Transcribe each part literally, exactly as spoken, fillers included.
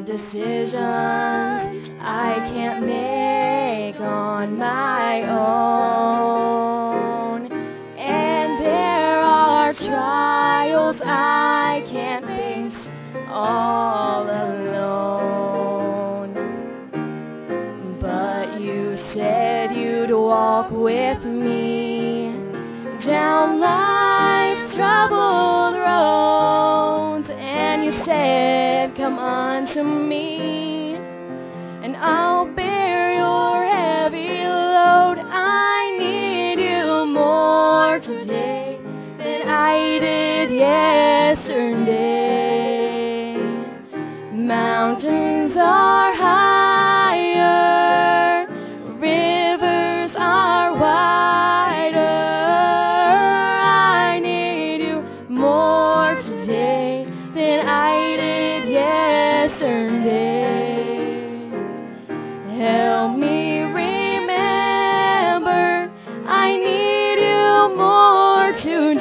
are decisions I can't make on my own. And there are trials I can't face all alone. But you said you'd walk with me down life's troubled roads, and you said, come unto me, and I'll bear your heavy load. I need you more today than I did yesterday. Mountains are higher, rivers are wider. I need you more today than I did yesterday. Help me remember, I need you more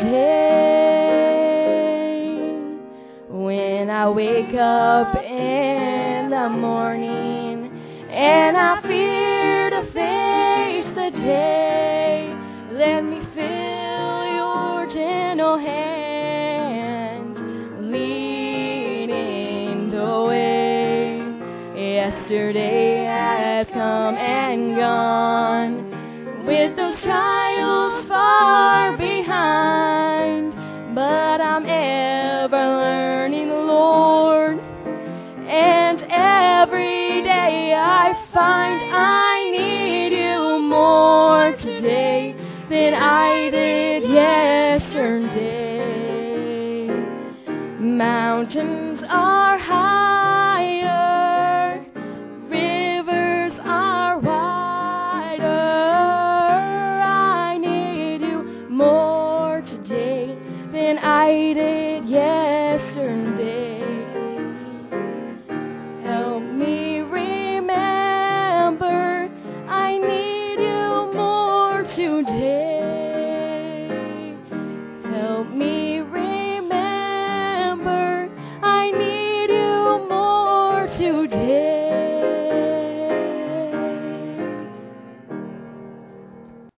today. When I wake up in the morning and I fear to face the day, let me feel your gentle hand leading the way. Yesterday has come and gone, with those trials far behind, but I'm ever learning, Lord, and every day I find I need you more today than I did yesterday. Mountains are high,